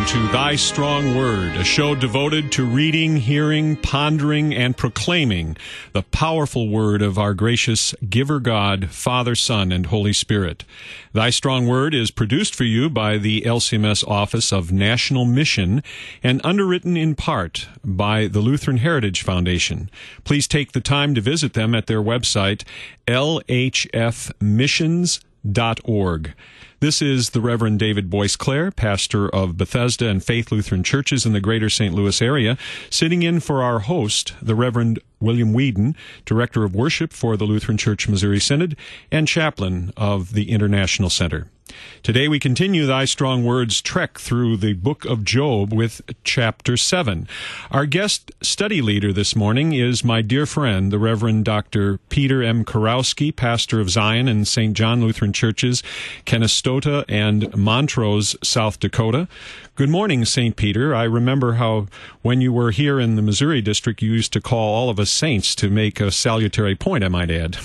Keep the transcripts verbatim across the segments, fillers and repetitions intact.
to Thy Strong Word, a show devoted to reading, hearing, pondering, and proclaiming the powerful Word of our gracious Giver God, Father, Son, and Holy Spirit. Thy Strong Word is produced for you by the L C M S Office of National Mission and underwritten in part by the Lutheran Heritage Foundation. Please take the time to visit them at their website, l h f missions dot org. This is the Reverend David Boyce-Clare, pastor of Bethesda and Faith Lutheran Churches in the greater Saint Louis area, sitting in for our host, the Reverend William Whedon, Director of Worship for the Lutheran Church Missouri Synod and Chaplain of the International Center. Today we continue Thy Strong Word's trek through the book of Job with chapter seven. Our guest study leader this morning is my dear friend, the Reverend Doctor Peter M. Kurowski, pastor of Zion and Saint John Lutheran Churches, Canastota and Montrose, South Dakota. Good morning, Saint Peter. I remember how when you were here in the Missouri district, you used to call all of us saints to make a salutary point, I might add.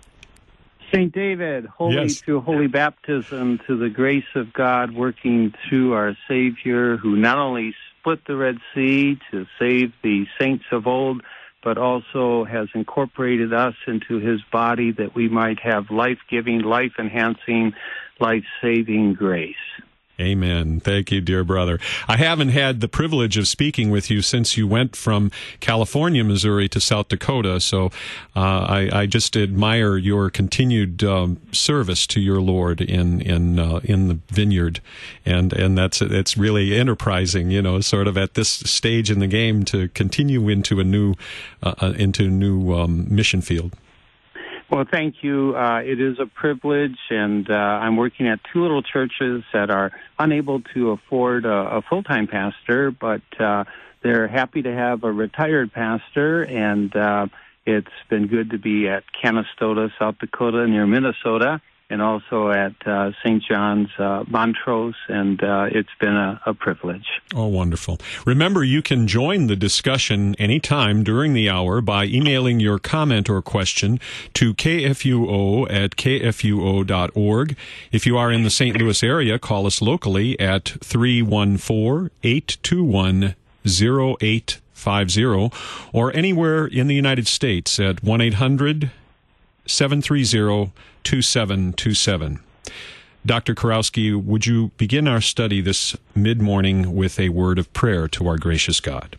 Saint David, holy Yes. through holy baptism, to the grace of God working through our Savior, who not only split the Red Sea to save the saints of old, but also has incorporated us into his body that we might have life-giving, life-enhancing, life-saving grace. Amen. Thank you, dear brother. I haven't had the privilege of speaking with you since you went from California, Missouri to South Dakota, so uh, I, I just admire your continued um, service to your Lord in in uh, in the vineyard, and and that's it's really enterprising, you know, sort of at this stage in the game to continue into a new uh, into a new um, mission field. Well, thank you. Uh, it is a privilege, and uh, I'm working at two little churches that are unable to afford a, a full-time pastor, but uh, they're happy to have a retired pastor, and uh, it's been good to be at Canastota, South Dakota, near Minnesota, and also at uh, Saint John's, uh, Montrose, and uh, it's been a, a privilege. Oh, wonderful. Remember, you can join the discussion anytime during the hour by emailing your comment or question to k f u o at k f u o dot org. If you are in the Saint Louis area, call us locally at three one four, eight two one, zero eight five zero or anywhere in the United States at one eight hundred, seven three zero, two seven two seven. Doctor Kurowski, would you begin our study this mid-morning with a word of prayer to our gracious God?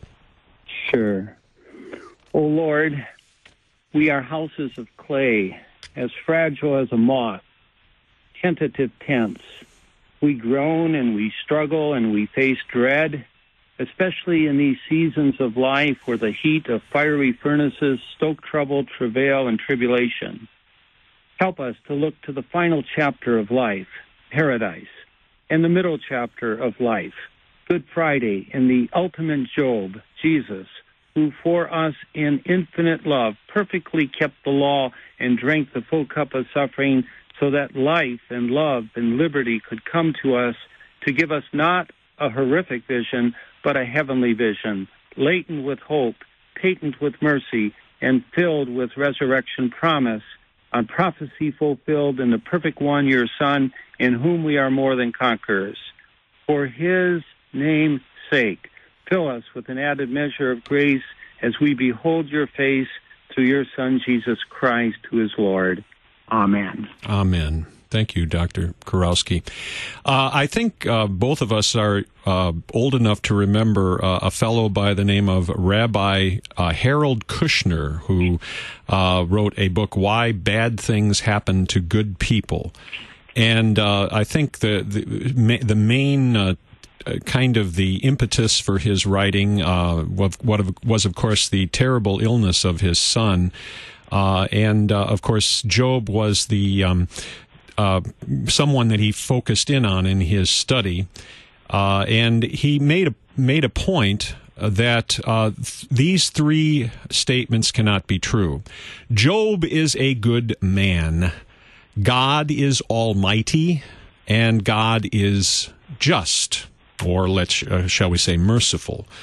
Sure. O Lord, we are houses of clay, as fragile as a moth, tentative tents. We groan and we struggle and we face dread, especially in these seasons of life where the heat of fiery furnaces stoke trouble, travail, and tribulation. Help us to look to the final chapter of life, paradise, and the middle chapter of life, Good Friday, and the ultimate Job, Jesus, who for us in infinite love perfectly kept the law and drank the full cup of suffering so that life and love and liberty could come to us to give us not a horrific vision, but a heavenly vision, latent with hope, patent with mercy, and filled with resurrection promise, on prophecy fulfilled in the perfect one, your Son, in whom we are more than conquerors. For his name's sake, fill us with an added measure of grace as we behold your face through your Son, Jesus Christ, who is Lord. Amen. Amen. Thank you, Doctor Kurowski. Uh, I think uh, both of us are uh, old enough to remember uh, a fellow by the name of Rabbi uh, Harold Kushner, who uh, wrote a book, Why Bad Things Happen to Good People. And uh, I think the the, the main uh, kind of the impetus for his writing uh, what was, of course, the terrible illness of his son. Uh, and, uh, of course, Job was the um, uh, someone that he focused in on in his study. Uh, and he made a, made a point that uh, th- these three statements cannot be true. Job is a good man. God is almighty, and God is just, or let's uh, shall we say merciful.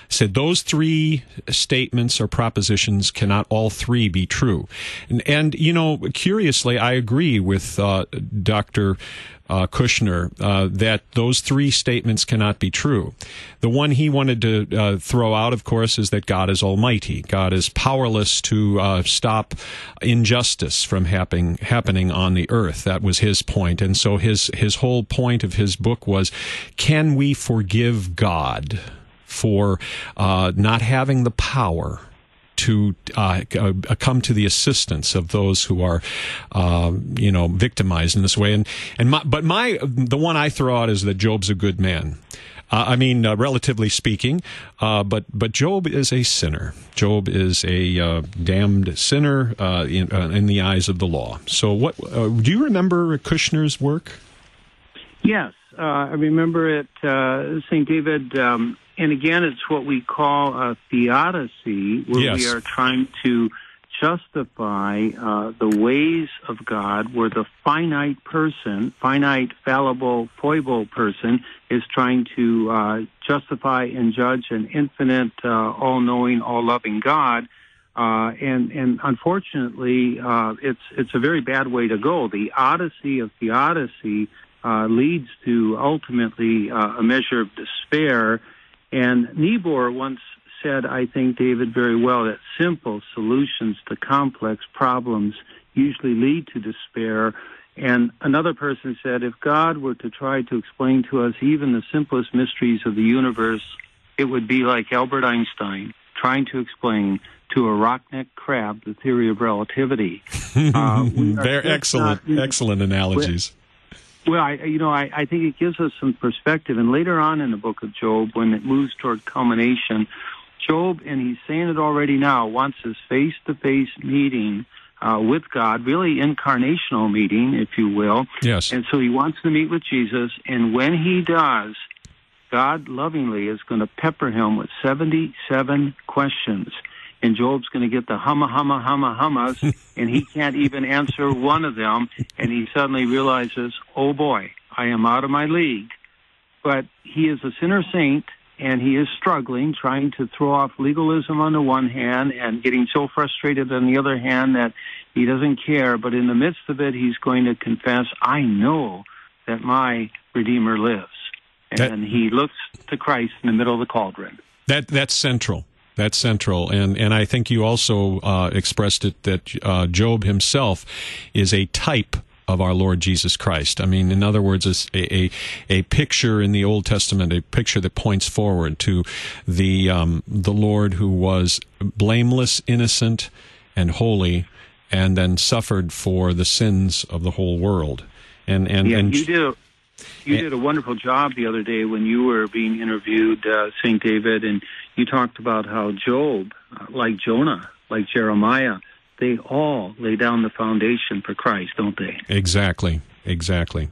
said those three statements or propositions cannot all three be true. And, and you know, curiously, I agree with uh, Doctor Uh, Kushner, uh, that those three statements cannot be true. The one he wanted to uh, throw out, of course, is that God is almighty. God is powerless to uh, stop injustice from happening happening on the earth. That was his point. And so his, his whole point of his book was, can we forgive God for uh, not having the power to uh, uh, come to the assistance of those who are, uh, you know, victimized in this way. And and my, but my the one I throw out is that Job's a good man. Uh, I mean, uh, relatively speaking, uh, but but Job is a sinner. Job is a uh, damned sinner uh, in, uh, in the eyes of the law. So, what uh, do you remember Kushner's work? Yes, uh, I remember it. Uh, Saint David. Um, And again, it's what we call a theodicy, where yes. we are trying to justify uh, the ways of God, where the finite person, finite, fallible, foible person, is trying to uh, justify and judge an infinite, uh, all-knowing, all-loving God. Uh, and, and unfortunately, uh, it's it's a very bad way to go. The odyssey of theodicy uh, leads to ultimately uh, a measure of despair. And Niebuhr once said, I think, David, very well, that simple solutions to complex problems usually lead to despair. And another person said, if God were to try to explain to us even the simplest mysteries of the universe, it would be like Albert Einstein trying to explain to a rock-necked crab the theory of relativity. Uh, Very excellent, not, excellent analogies. Well, I, you know, I, I think it gives us some perspective. And later on in the book of Job, when it moves toward culmination, Job, and he's saying it already now, wants his face-to-face meeting uh, with God, really incarnational meeting, if you will. Yes. And so he wants to meet with Jesus. And when he does, God lovingly is going to pepper him with seventy-seven questions. And Job's going to get the humma, humma, humma, hummas, and he can't even answer one of them. And he suddenly realizes, oh boy, I am out of my league. But he is a sinner saint, and he is struggling, trying to throw off legalism on the one hand and getting so frustrated on the other hand that he doesn't care. But in the midst of it, he's going to confess, I know that my Redeemer lives. And that, he looks to Christ in the middle of the cauldron. That That's central. That's central, and and I think you also uh, expressed it that uh, Job himself is a type of our Lord Jesus Christ. I mean, in other words, it's a, a a picture in the Old Testament, a picture that points forward to the um, the Lord who was blameless, innocent, and holy, and then suffered for the sins of the whole world. And and yeah, and you do. You did a wonderful job the other day when you were being interviewed, uh, Saint David, and you talked about how Job, uh, like Jonah, like Jeremiah, they all lay down the foundation for Christ, don't they? Exactly, exactly.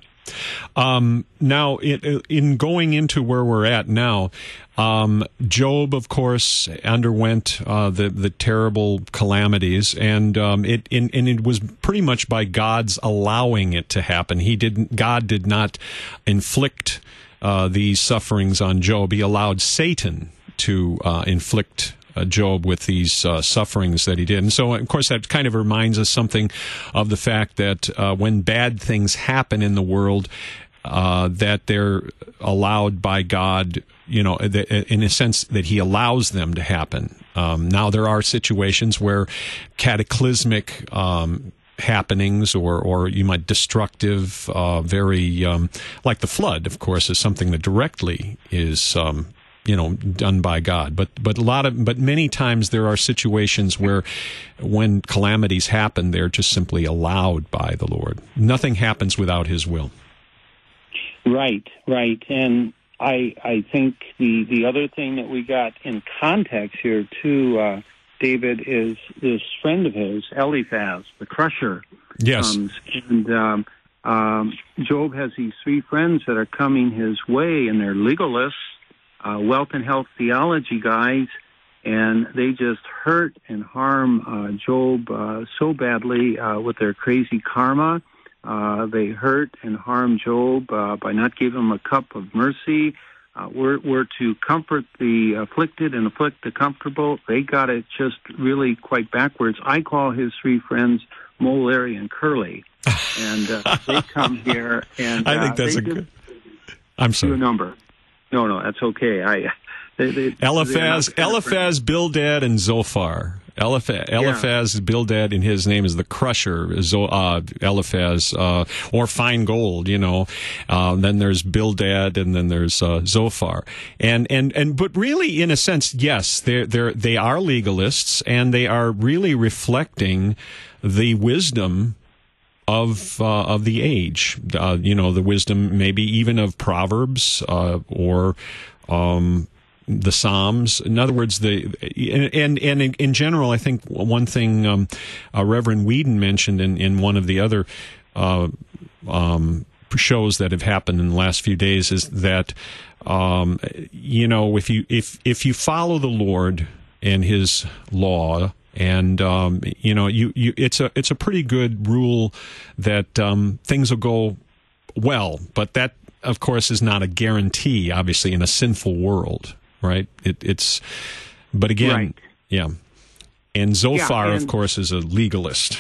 Um, now, in, in going into where we're at now, um, Job, of course, underwent uh, the the terrible calamities, and um, it in, and it was pretty much by God's allowing it to happen. He didn't. God did not inflict uh, these sufferings on Job. He allowed Satan to uh, inflict Uh, Job with these uh, sufferings that he did. And so, of course, that kind of reminds us something of the fact that uh, when bad things happen in the world, uh, that they're allowed by God, you know, in a sense that he allows them to happen. Um, now, there are situations where cataclysmic um happenings or, or you might destructive, uh, very, um, like the flood, of course, is something that directly is um you know, done by God. But but a lot of but many times there are situations where when calamities happen, they're just simply allowed by the Lord. Nothing happens without his will. Right, right. And I I think the, the other thing that we got in context here too, uh, David, is this friend of his, Eliphaz, the crusher. Yes. Comes, and um, um, Job has these three friends that are coming his way, and they're legalists, Uh, wealth and health theology guys, and they just hurt and harm uh, Job uh, so badly uh, with their crazy karma. Uh, they hurt and harm Job uh, by not giving him a cup of mercy. Uh, we're, we're to comfort the afflicted and afflict the comfortable. They got it just really quite backwards. I call his three friends Mole, Larry, and Curly. And uh, they come here and uh, I think that's they a good... I'm sorry. Do a number. No, no, that's okay. I they, they, Eliphaz, Eliphaz, Bildad, and Zophar. Eliphaz, Eliphaz, Bildad, and his name is the Crusher. Zo, uh, Eliphaz, uh, or Fine Gold, you know. Uh, then there's Bildad, and then there's uh, Zophar. And and and but really, in a sense, yes, they they they are legalists, and they are really reflecting the wisdom of uh, of the age, uh, you know, the wisdom maybe even of Proverbs uh, or um, the Psalms. In other words, the and and in, in general, I think one thing um, uh, Reverend Whedon mentioned in, in one of the other uh, um, shows that have happened in the last few days is that um, you know, if you if if you follow the Lord and His law. And um, you know, you, you it's a it's a pretty good rule that um, things will go well, but that, of course, is not a guarantee. Obviously, in a sinful world, right? It, it's, but again, right. yeah. And Zophar, yeah, and, of course, is a legalist.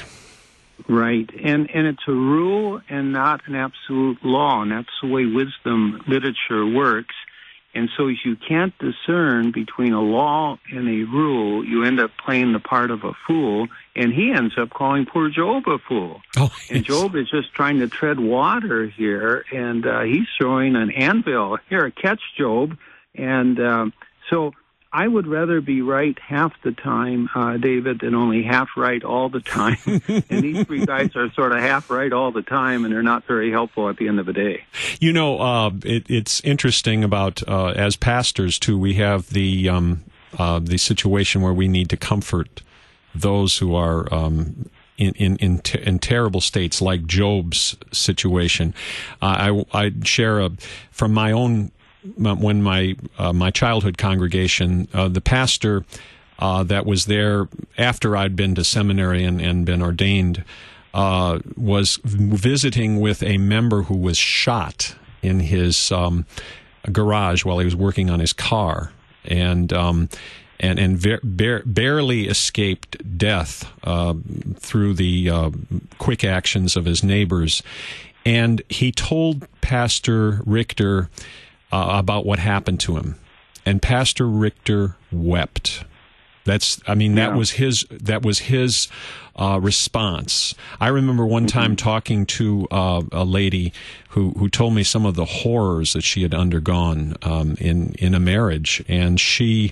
Right, and and it's a rule and not an absolute law, and that's the way wisdom literature works. And so if you can't discern between a law and a rule, you end up playing the part of a fool, and he ends up calling poor Job a fool. Oh, yes. And Job is just trying to tread water here, and uh, he's throwing an anvil. Here, catch, Job. And um, so I would rather be right half the time, uh, David, than only half right all the time. And these three guys are sort of half right all the time, and they're not very helpful at the end of the day. You know, uh, it, it's interesting about, uh, as pastors, too, we have the um, uh, the situation where we need to comfort those who are um, in in in, te- in terrible states, like Job's situation. Uh, I I share a, from my own. When my uh, my childhood congregation, uh, the pastor uh, that was there after I'd been to seminary and, and been ordained, uh, was visiting with a member who was shot in his um, garage while he was working on his car, and um, and and ver- bar- barely escaped death uh, through the uh, quick actions of his neighbors. And he told Pastor Richter Uh, about what happened to him, and Pastor Richter wept. That's, I mean, that yeah. was his. That was his uh, response. I remember one mm-hmm. time talking to uh, a lady who who told me some of the horrors that she had undergone um, in in a marriage, and she,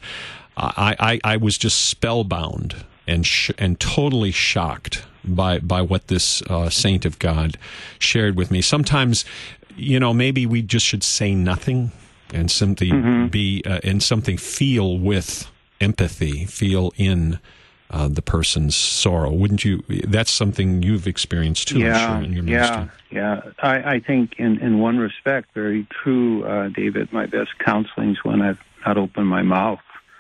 I I, I was just spellbound and sh- and totally shocked by by what this uh, saint of God shared with me. Sometimes, you know, maybe we just should say nothing and simply mm-hmm. be uh, and something feel with empathy, feel in uh, the person's sorrow. Wouldn't you? That's something you've experienced too, yeah, I'm sure, in your yeah, ministry. Yeah, I, I think in, in one respect, very true, uh, David. My best counseling is when I've not opened my mouth,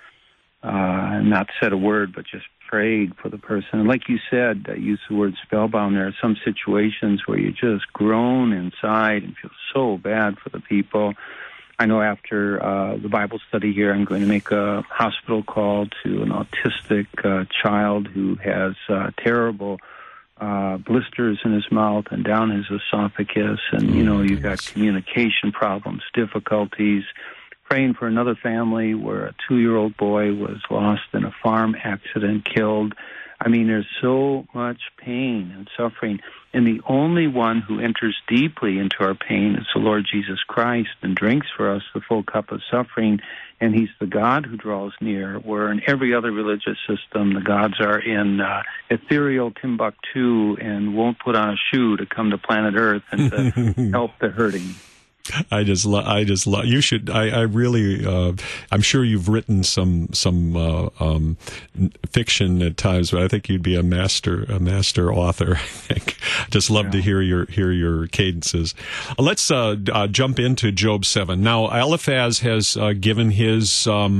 uh, and not said a word, but just prayed for the person. And like you said, uh, use the word spellbound. There are some situations where you just groan inside and feel so bad for the people. I know after uh, the Bible study here, I'm going to make a hospital call to an autistic uh, child who has uh, terrible uh, blisters in his mouth and down his esophagus. And, you know, you've got communication problems, difficulties. Praying for another family where a two-year-old boy was lost in a farm accident, killed. I mean, there's so much pain and suffering, and the only one who enters deeply into our pain is the Lord Jesus Christ and drinks for us the full cup of suffering, and He's the God who draws near, where in every other religious system, the gods are in uh, ethereal Timbuktu and won't put on a shoe to come to planet Earth and to help the hurting. I just, lo- I just love. You should. I, I really. Uh, I'm sure you've written some some uh, um, fiction at times, but I think you'd be a master a master author. I think. Just love yeah. to hear your hear your cadences. Let's uh, uh, jump into Job seven now. Eliphaz has uh, given his um,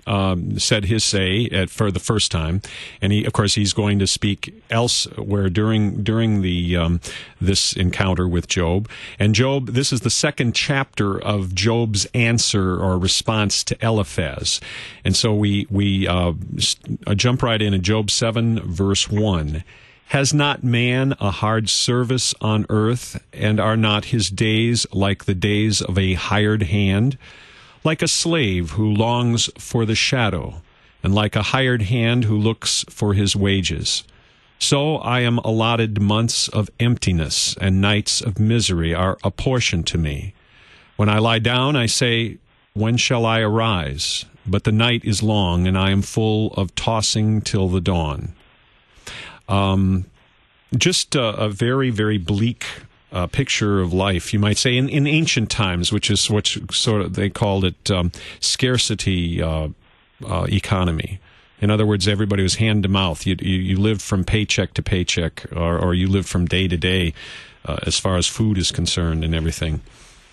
um, said his say at, for the first time, and he, of course, he's going to speak elsewhere during during the um, this encounter with Job. And Job, this is the second chapter of Job's answer or response to Eliphaz, and so we we uh, jump right in at Job seven, verse one. Has not man a hard service on earth, and are not his days like the days of a hired hand? Like a slave who longs for the shadow, and like a hired hand who looks for his wages. So I am allotted months of emptiness, and nights of misery are apportioned to me. When I lie down, I say, when shall I arise? But the night is long, and I am full of tossing till the dawn. Um, just a, a very, very bleak uh, picture of life, you might say, in, in ancient times, which is what sort of they called it um, scarcity uh, uh, economy. In other words, everybody was hand to mouth. You, you, you lived from paycheck to paycheck, or, or you lived from day to day uh, as far as food is concerned and everything.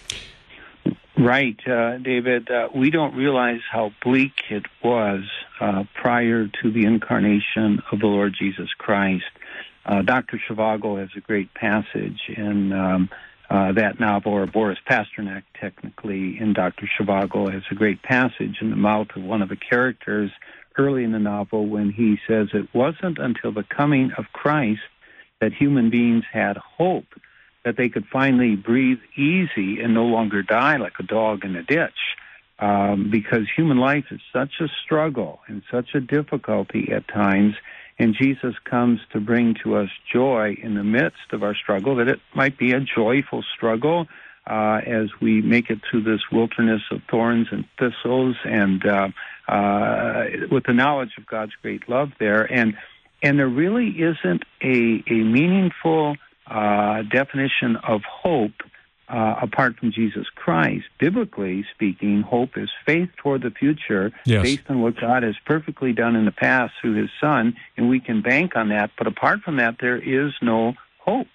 Right, uh, David. Uh, we don't realize how bleak it was uh, prior to the incarnation of the Lord Jesus Christ. Uh, Doctor Zhivago has a great passage in um, uh, that novel, or Boris Pasternak, technically, in Doctor Zhivago has a great passage in the mouth of one of the characters early in the novel when he says it wasn't until the coming of Christ that human beings had hope that they could finally breathe easy and no longer die like a dog in a ditch. Um, because human life is such a struggle and such a difficulty at times, and Jesus comes to bring to us joy in the midst of our struggle, that it might be a joyful struggle uh, as we make it through this wilderness of thorns and thistles, and uh, uh, with the knowledge of God's great love there. And, and there really isn't a, a meaningful Uh, definition of hope uh, apart from Jesus Christ. Biblically speaking, hope is faith toward the future, yes, based on what God has perfectly done in the past through His Son, and we can bank on that. But apart from that, there is no hope.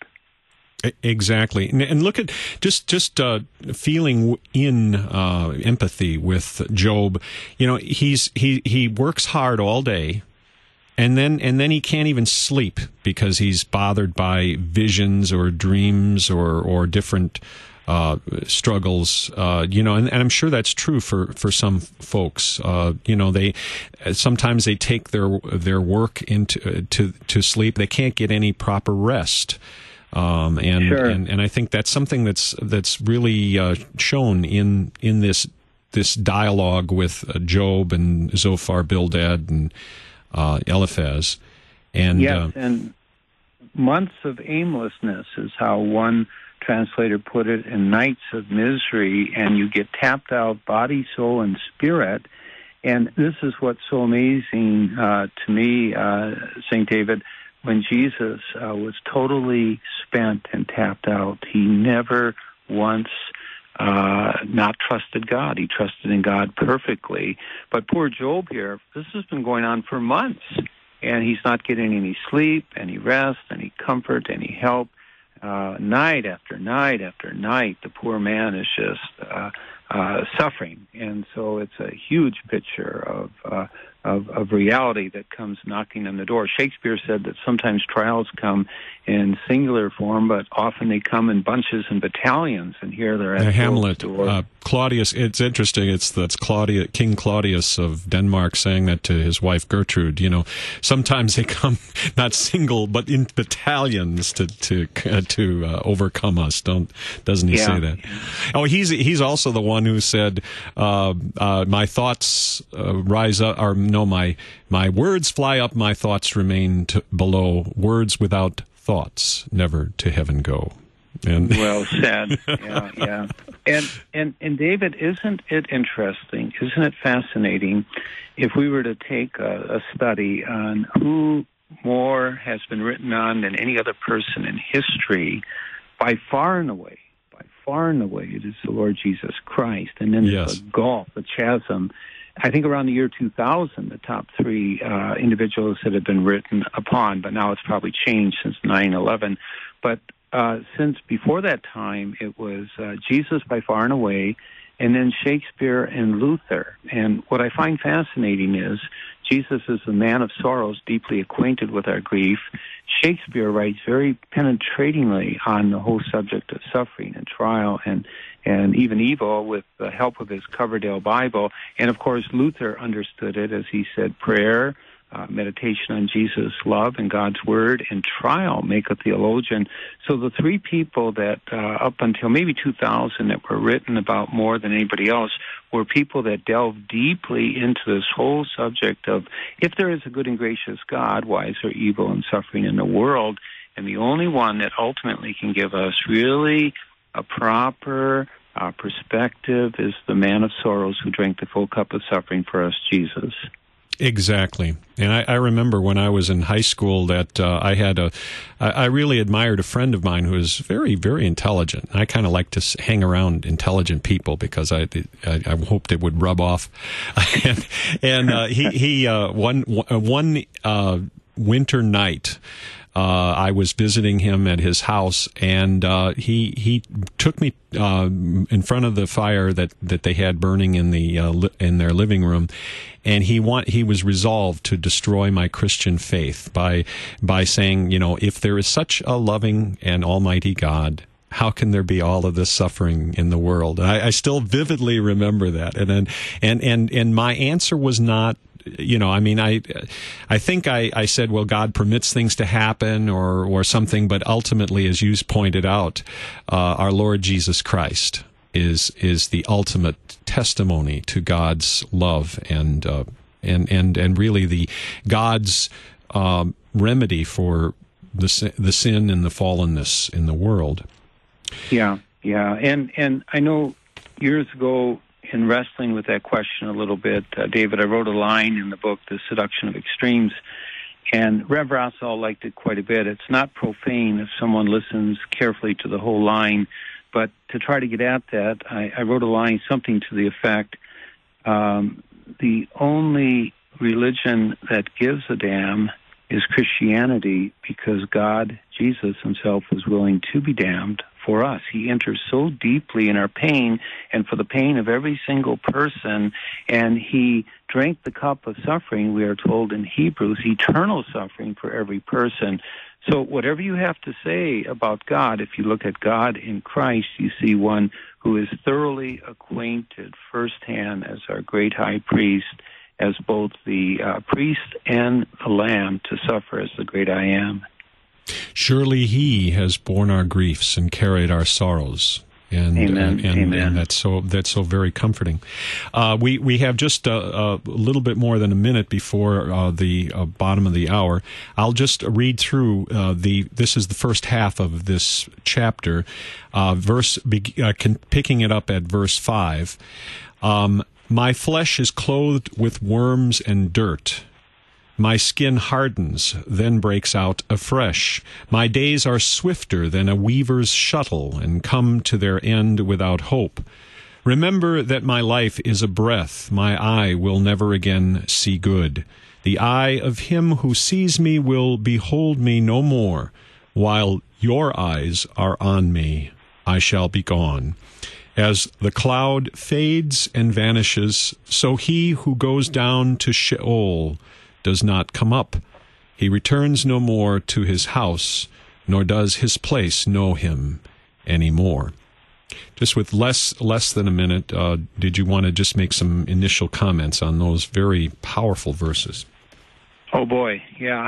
Exactly, and look at just just uh, feeling in uh, empathy with Job. You know, he's he he works hard all day. And then, and then he can't even sleep because he's bothered by visions or dreams or or different uh, struggles. Uh, you know, and, and I'm sure that's true for for some folks. Uh, you know, they sometimes they take their their work into uh, to to sleep. They can't get any proper rest. Um, and, sure. and and I think that's something that's that's really uh, shown in in this this dialogue with uh, Job and Zophar, Bildad, and Uh, Eliphaz. And, yes, uh, and months of aimlessness is how one translator put it, and nights of misery, and you get tapped out body, soul, and spirit. And this is what's so amazing uh, to me, uh, Saint David, when Jesus uh, was totally spent and tapped out, he never once Uh, not trusted God. He trusted in God perfectly. But poor Job here, this has been going on for months, and he's not getting any sleep, any rest, any comfort, any help. Uh, night after night after night, the poor man is just uh, uh, suffering. And so it's a huge picture of, uh, of of reality that comes knocking on the door. Shakespeare said that sometimes trials come in singular form, but often they come in bunches and battalions, and here they're at uh, Hamlet. the door. Uh, Claudius, it's interesting, it's that's Claudia, King Claudius of Denmark saying that to his wife Gertrude. You know, sometimes they come not single, but in battalions to to uh, to uh, overcome us. Don't doesn't he yeah. say that? Oh, he's he's also the one who said, uh, uh, "My thoughts uh, rise up," or no, my my words fly up, my thoughts remain to, below. Words without thoughts never to heaven go. And well said. Yeah, yeah. And, and and David, isn't it interesting? Isn't it fascinating if we were to take a, a study on who more has been written on than any other person in history, by far and away, by far and away, it is the Lord Jesus Christ. And then yes. there's a gulf, a chasm. I think around the year two thousand, the top three uh, individuals that have been written upon, but now it's probably changed since nine eleven. But uh, since before that time, it was uh, Jesus by far and away, and then Shakespeare and Luther. And what I find fascinating is Jesus is a man of sorrows, deeply acquainted with our grief. Shakespeare writes very penetratingly on the whole subject of suffering and trial and and even evil with the help of his Coverdale Bible. And, of course, Luther understood it, as he said, prayer, uh, meditation on Jesus' love and God's Word, and trial make a theologian. So the three people that, uh, up until maybe two thousand, that were written about more than anybody else were people that delved deeply into this whole subject of, if there is a good and gracious God, why is there evil and suffering in the world? And the only one that ultimately can give us really a proper uh, perspective is the man of sorrows who drank the full cup of suffering for us, Jesus. Exactly. And I, I remember when I was in high school that uh, I had a, I, I really admired a friend of mine who was very, very intelligent. I kind of like to s- hang around intelligent people because I, I, I hoped it would rub off. and and uh, he, he uh, one, one uh, winter night, Uh, I was visiting him at his house, and uh, he he took me uh, in front of the fire that, that they had burning in the uh, li- in their living room, and he want he was resolved to destroy my Christian faith by by saying, you know, if there is such a loving and almighty God, how can there be all of this suffering in the world? I, I still vividly remember that, and then and and and my answer was not, you know, I mean, I, I think I, I said, well, God permits things to happen or, or something, but ultimately, as you pointed out, uh, our Lord Jesus Christ is is the ultimate testimony to God's love and uh, and and and really the God's um, remedy for the the sin and the fallenness in the world. Yeah, yeah, and and I know years ago, in wrestling with that question a little bit, uh, David, I wrote a line in the book, The Seduction of Extremes, and Rev Rossall liked it quite a bit. It's not profane if someone listens carefully to the whole line, but to try to get at that, I, I wrote a line, something to the effect, um, the only religion that gives a damn is Christianity, because God, Jesus himself, was willing to be damned for us. He enters so deeply in our pain and for the pain of every single person, and he drank the cup of suffering, we are told in Hebrews, eternal suffering for every person. So whatever you have to say about God, if you look at God in Christ, you see one who is thoroughly acquainted firsthand as our great high priest, as both the uh, priest and the lamb to suffer as the great I am. Surely he has borne our griefs and carried our sorrows. And, Amen. and, and, Amen. and that's so that's so very comforting. Uh, we we have just a, a little bit more than a minute before uh, the uh, bottom of the hour. I'll just read through uh, the. This is the first half of this chapter, uh, verse uh, can, picking it up at verse five. Um, My flesh is clothed with worms and dirt. My skin hardens, then breaks out afresh. My days are swifter than a weaver's shuttle, and come to their end without hope. Remember that my life is a breath. My eye will never again see good. The eye of him who sees me will behold me no more. While your eyes are on me, I shall be gone. As the cloud fades and vanishes, so he who goes down to Sheol does not come up. He returns no more to his house, nor does his place know him any more. Just with less less than a minute, uh, did you want to just make some initial comments on those very powerful verses? Oh, boy, yeah.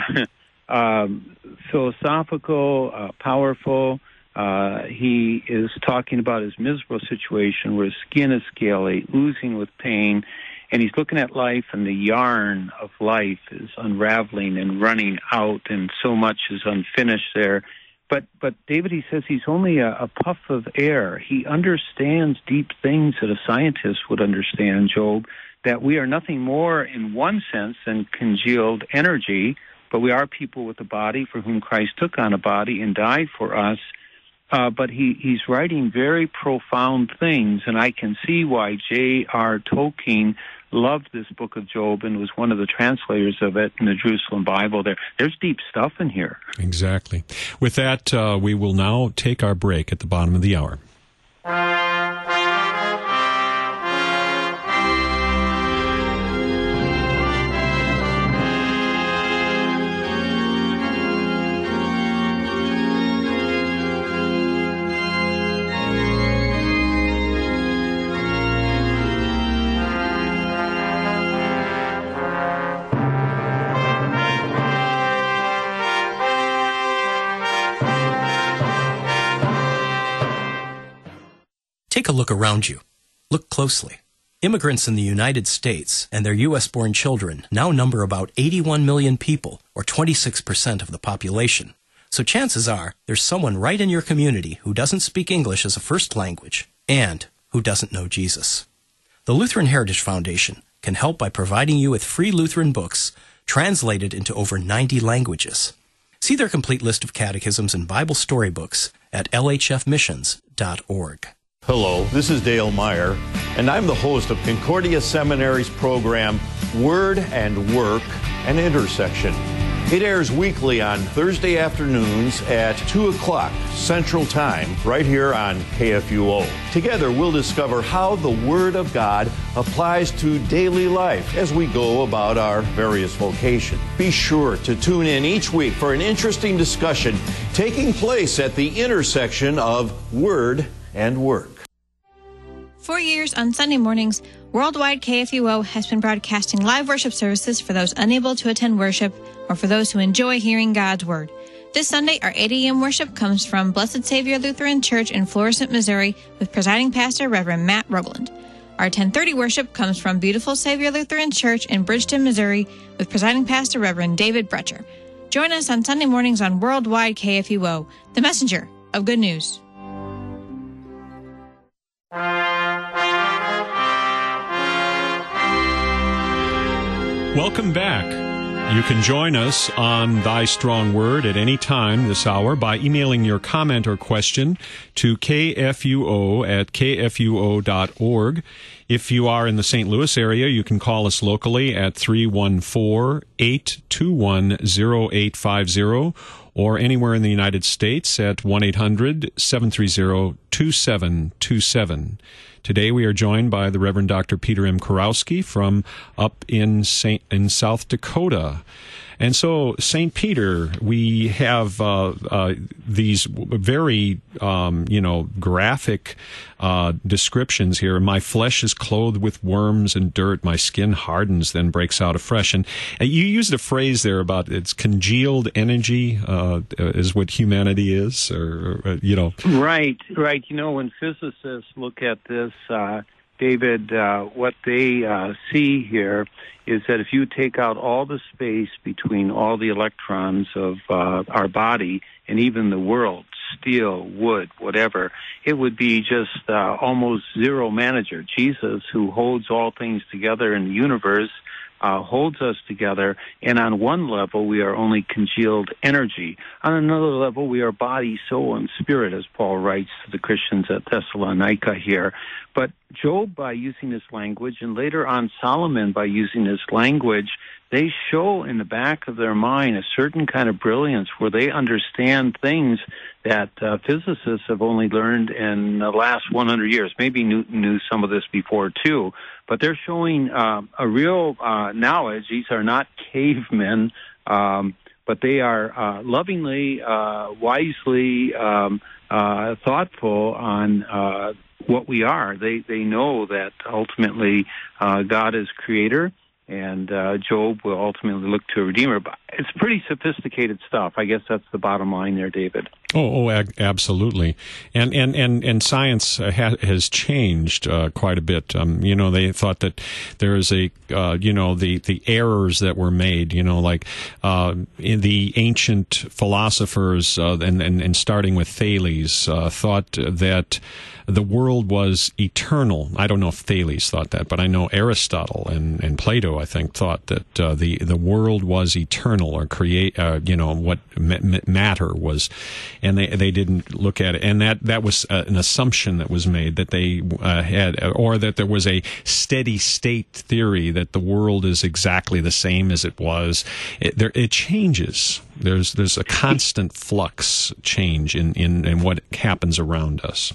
um, philosophical, uh, powerful. Uh, he is talking about his miserable situation where his skin is scaly, oozing with pain, and he's looking at life, and the yarn of life is unraveling and running out, and so much is unfinished there. But, but David, he says he's only a, a puff of air. He understands deep things that a scientist would understand, Job, that we are nothing more in one sense than congealed energy, but we are people with a body for whom Christ took on a body and died for us. Uh, but he, he's writing very profound things, and I can see why J R Tolkien loved this book of Job and was one of the translators of it in the Jerusalem Bible. There, There's deep stuff in here. Exactly. With that, uh, we will now take our break at the bottom of the hour. Take a look around you. Look closely. Immigrants in the United States and their U S born children now number about eighty-one million people, or twenty-six percent of the population. So chances are there's someone right in your community who doesn't speak English as a first language and who doesn't know Jesus. The Lutheran Heritage Foundation can help by providing you with free Lutheran books translated into over ninety languages. See their complete list of catechisms and Bible storybooks at L H F missions dot org. Hello, this is Dale Meyer, and I'm the host of Concordia Seminary's program, Word and Work, an Intersection. It airs weekly on Thursday afternoons at two o'clock Central Time, right here on K F U O. Together, we'll discover how the Word of God applies to daily life as we go about our various vocations. Be sure to tune in each week for an interesting discussion taking place at the intersection of Word and Work. For years on Sunday mornings, Worldwide K F U O has been broadcasting live worship services for those unable to attend worship or for those who enjoy hearing God's Word. This Sunday, our eight a.m. worship comes from Blessed Savior Lutheran Church in Florissant, Missouri, with presiding pastor Reverend Matt Rugland. Our ten thirty worship comes from Beautiful Savior Lutheran Church in Bridgeton, Missouri, with presiding pastor Reverend David Brecher. Join us on Sunday mornings on Worldwide K F U O, the messenger of good news. Welcome back. You can join us on Thy Strong Word at any time this hour by emailing your comment or question to K F U O at K F U O dot org. If you are in the Saint Louis area, you can call us locally at three one four, eight two one, zero eight five zero or anywhere in the United States at one eight hundred, seven three zero, two seven two seven. Today we are joined by the Reverend Doctor Peter M. Kurowski from up in Saint in South Dakota. And so, Saint Peter, we have uh, uh, these very, um, you know, graphic uh, descriptions here. My flesh is clothed with worms and dirt. My skin hardens, then breaks out afresh. And, and you used a phrase there about it's congealed energy uh, is what humanity is, or, or you know. Right, right. You know, when physicists look at this, uh, David, uh, what they uh, see here is that if you take out all the space between all the electrons of uh, our body and even the world, steel, wood, whatever, it would be just uh, almost zero manager. Jesus, who holds all things together in the universe, uh, holds us together, and on one level we are only congealed energy. On another level we are body, soul, and spirit, as Paul writes to the Christians at Thessalonica here. But Job, by using this language, and later on Solomon, by using this language, they show in the back of their mind a certain kind of brilliance where they understand things that uh, physicists have only learned in the last one hundred years. Maybe Newton knew some of this before, too. But they're showing uh, a real uh, knowledge. These are not cavemen, um, but they are uh, lovingly, uh, wisely um, uh, thoughtful on uh, what we are. They they know that ultimately uh, God is creator, and uh, Job will ultimately look to a redeemer. But it's pretty sophisticated stuff. I guess that's the bottom line there, David. Oh, oh, ag- absolutely. And and and and science uh, ha- has changed uh, quite a bit. Um, you know, they thought that there is a, uh, you know, the, the errors that were made. You know, like uh, in the ancient philosophers, uh, and, and and starting with Thales, uh, thought that the world was eternal. I don't know if Thales thought that, but I know Aristotle and, and Plato, I think, thought that uh, the the world was eternal, or create, uh, you know, what ma- matter was. And they they didn't look at it, and that that was uh, an assumption that was made that they uh, had, or that there was a steady state theory that the world is exactly the same as it was. It, there, it changes. There's there's a constant flux change in, in, in what happens around us.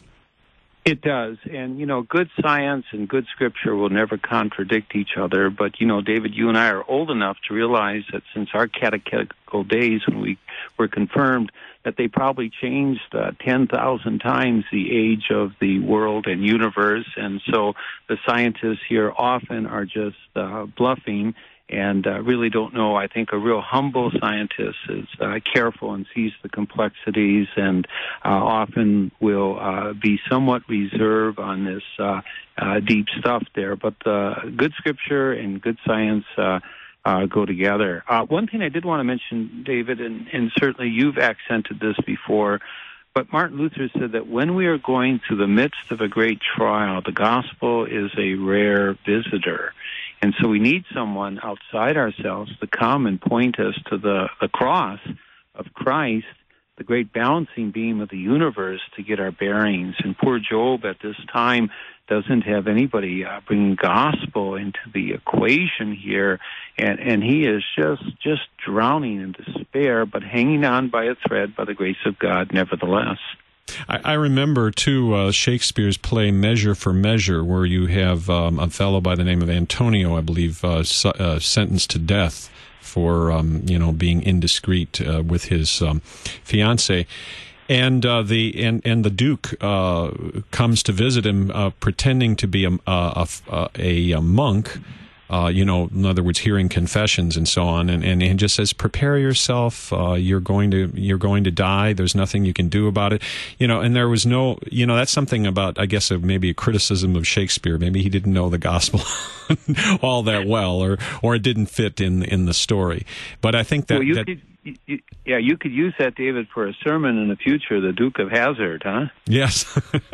It does. And, you know, good science and good scripture will never contradict each other. But, you know, David, you and I are old enough to realize that since our catechetical days when we were confirmed, that they probably changed uh, ten thousand times the age of the world and universe. And so the scientists here often are just uh, bluffing. and uh, really don't know. I think a real humble scientist is uh, careful and sees the complexities, and uh, often will uh, be somewhat reserved on this uh, uh, deep stuff there. But uh, good scripture and good science uh, uh, go together. Uh, one thing I did want to mention, David, and, and certainly you've accented this before, but Martin Luther said that when we are going through the midst of a great trial, the gospel is a rare visitor. And so we need someone outside ourselves to come and point us to the, the cross of Christ, the great balancing beam of the universe, to get our bearings. And poor Job at this time doesn't have anybody uh, bringing gospel into the equation here, and, and he is just just drowning in despair, but hanging on by a thread by the grace of God nevertheless. I, I remember, too, uh, Shakespeare's play Measure for Measure, where you have um, a fellow by the name of Antonio, I believe, uh, su- uh, sentenced to death for, um, you know, being indiscreet uh, with his um, fiancée. And uh, the and, and the Duke uh, comes to visit him, uh, pretending to be a a, a, a monk, uh, you know, in other words, hearing confessions and so on, and, and he just says, "Prepare yourself. Uh, you're going to you're going to die. There's nothing you can do about it." You know, and there was no, you know, that's something about, I guess, maybe a criticism of Shakespeare. Maybe he didn't know the gospel all that well, or or it didn't fit in in the story. But I think that. Well, you that could, you, yeah, you could use that, David, for a sermon in the future, the Duke of Hazzard, huh? Yes.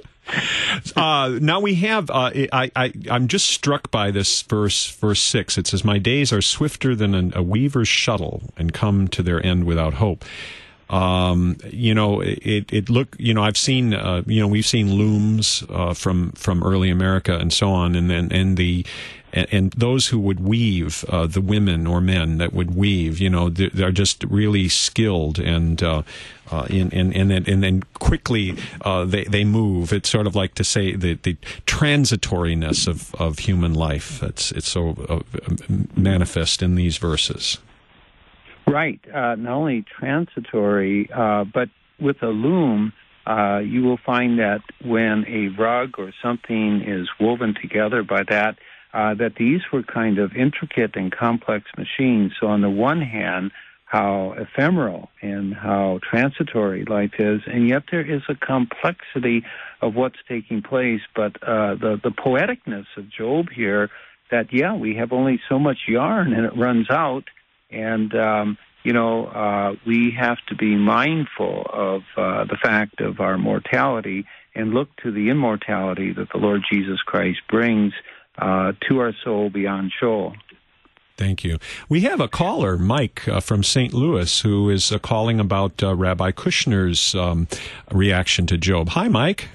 uh, now we have, uh, I, I, I'm just struck by this verse, verse six. It says, "My days are swifter than an, a weaver's shuttle and come to their end without hope." Um, you know, it, it look, you know, I've seen, uh, you know, we've seen looms, uh, from, from early America and so on. And then, and the, and, and those who would weave, uh, the women or men that would weave, you know, they're, they're just really skilled and, uh, uh, in, in, and then, and then quickly, uh, they, they move. It's sort of like to say the, the transitoriness of, of human life. It's, it's so uh, manifest in these verses. Right. Uh, not only transitory, uh, but with a loom, uh, you will find that when a rug or something is woven together by that, uh, that these were kind of intricate and complex machines. So on the one hand, how ephemeral and how transitory life is, and yet there is a complexity of what's taking place. But uh, the, the poeticness of Job here, that, yeah, we have only so much yarn and it runs out. And, um, you know, uh, we have to be mindful of uh, the fact of our mortality and look to the immortality that the Lord Jesus Christ brings uh, to our soul beyond Sheol. Thank you. We have a caller, Mike, uh, from Saint Louis, who is uh, calling about uh, Rabbi Kushner's um, reaction to Job. Hi, Mike.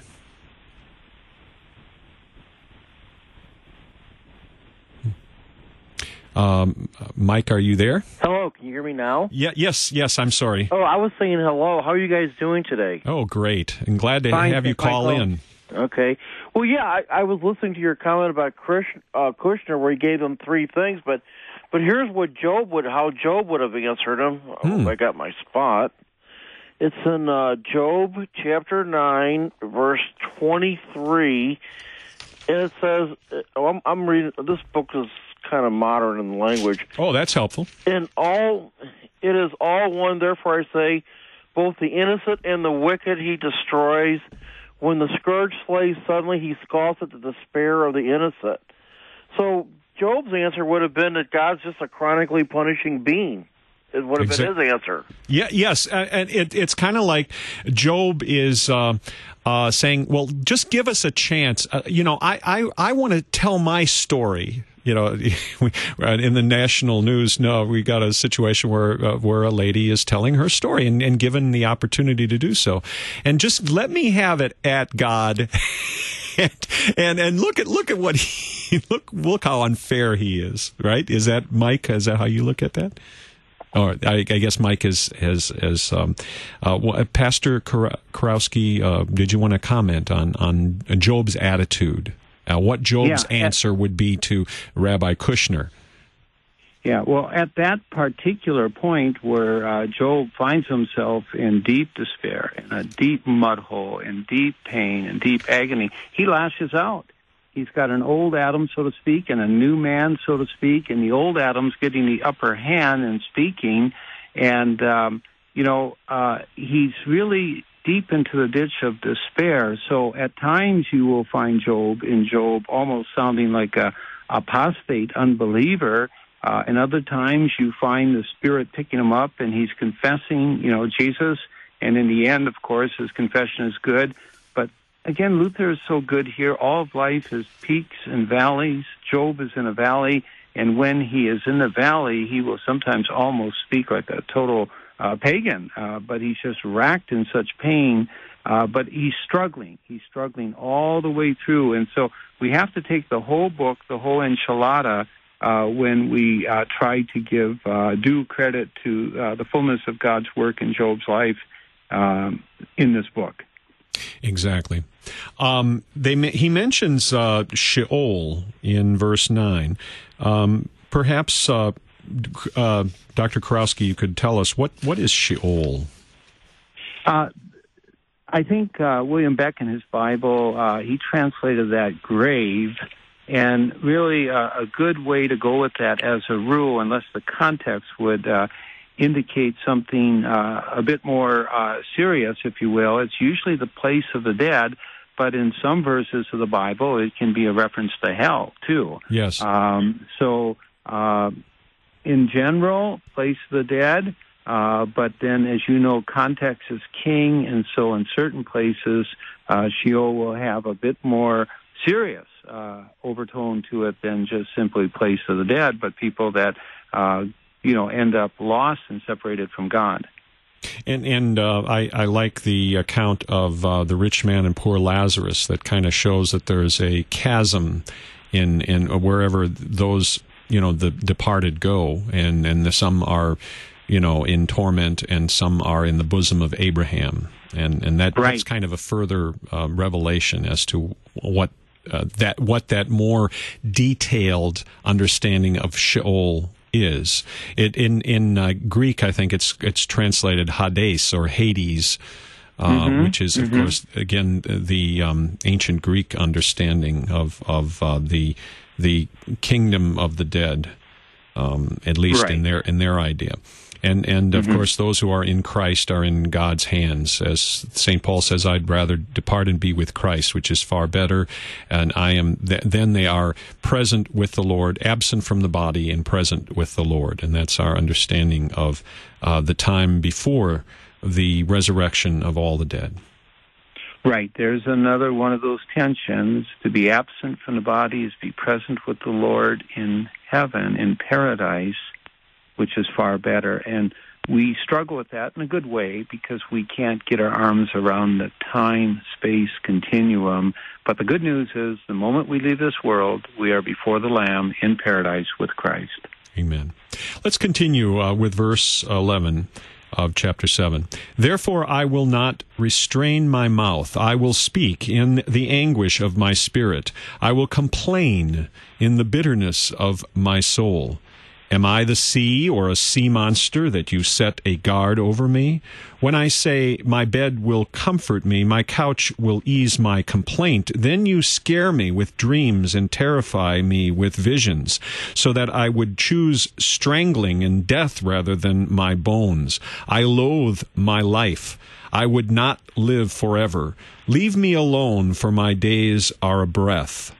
Um, Mike, are you there? Hello, can you hear me now? Yeah, yes, yes, I'm sorry. Oh, I was saying hello. How are you guys doing today? Oh, great. I'm glad to Fine, have you call Michael. in. Okay. Well, yeah, I, I was listening to your comment about Kush, uh, Kushner, where he gave them three things, but but here's what Job would, how Job would have answered him. Hmm. Oh, I got my spot. It's in uh, Job chapter nine, verse twenty-three, and it says, oh, I'm, I'm reading, this book is kind of modern in language. Oh, that's helpful. In all, it is all one, therefore I say, both the innocent and the wicked he destroys. When the scourge slays suddenly, he scoffs at the despair of the innocent. So Job's answer would have been that God's just a chronically punishing being. It would have Exact- been his answer. Yeah, yes, uh, and it, it's kind of like Job is uh, uh, saying, "Well, just give us a chance." Uh, you know, I I, I want to tell my story. You know, we, in the national news, no, we got a situation where uh, where a lady is telling her story and, and given the opportunity to do so, and just let me have it at God, and, and and look at look at what he look look how unfair he is. Right? Is that Mike? Is that how you look at that? Or I, I guess Mike is has as um, uh, Pastor Kurowski. Uh, did you want to comment on on Job's attitude? Uh, what Job's yeah, answer at, would be to Rabbi Kushner? Yeah, well, at that particular point where uh, Job finds himself in deep despair, in a deep mud hole, in deep pain, and deep agony, he lashes out. He's got an old Adam, so to speak, and a new man, so to speak, and the old Adam's getting the upper hand and speaking. And, um, you know, uh, he's really deep into the ditch of despair. So at times you will find Job in Job almost sounding like a apostate unbeliever. Uh, and other times you find the Spirit picking him up and he's confessing, you know, Jesus. And in the end, of course, his confession is good. But again, Luther is so good here. All of life is peaks and valleys. Job is in a valley. And when he is in the valley, he will sometimes almost speak like a total uh, pagan. Uh, but he's just racked in such pain. Uh, but he's struggling. He's struggling all the way through. And so we have to take the whole book, the whole enchilada, uh, when we uh, try to give uh, due credit to uh, the fullness of God's work in Job's life um, in this book. Exactly. Um, they he mentions uh, Sheol in verse nine. Um, perhaps, uh, uh, Doctor Kurowski, you could tell us, what, what is Sheol? Uh, I think uh, William Beck in his Bible, uh, he translated that grave, and really uh, a good way to go with that as a rule, unless the context would uh, indicate something uh, a bit more uh, serious, if you will. It's usually the place of the dead, but in some verses of the Bible, it can be a reference to hell, too. Yes. Um, so, uh, in general, place of the dead, uh, but then, as you know, context is king, and so in certain places, uh, Sheol will have a bit more serious uh, overtone to it than just simply place of the dead, but people that, uh, you know, end up lost and separated from God. And and uh, I, I like the account of uh, the rich man and poor Lazarus that kind of shows that there's a chasm in in wherever those, you know, the departed go, and and the, some are, you know, in torment, and some are in the bosom of Abraham, and and that, right. that's kind of a further uh, revelation as to what uh, that what that more detailed understanding of Sheol is. It in in uh, Greek, I think it's it's translated Hades or Hades, uh, mm-hmm. which is of mm-hmm. course again the um, ancient Greek understanding of of uh, the the kingdom of the dead, um, at least right. in their in their idea. And and of mm-hmm. course, those who are in Christ are in God's hands. As Saint Paul says, I'd rather depart and be with Christ, which is far better. And I am. Th- then they are present with the Lord, absent from the body, and present with the Lord. And that's our understanding of uh, the time before the resurrection of all the dead. Right. There's another one of those tensions. To be absent from the body is be present with the Lord in heaven, in paradise, which is far better. And we struggle with that in a good way because we can't get our arms around the time-space continuum. But the good news is the moment we leave this world, we are before the Lamb in paradise with Christ. Amen. Let's continue uh, with verse eleven of chapter seven. Therefore I will not restrain my mouth. I will speak in the anguish of my spirit. I will complain in the bitterness of my soul. Am I the sea or a sea monster that you set a guard over me? When I say, my bed will comfort me, my couch will ease my complaint, then you scare me with dreams and terrify me with visions, so that I would choose strangling and death rather than my bones. I loathe my life. I would not live forever. Leave me alone, for my days are a breath.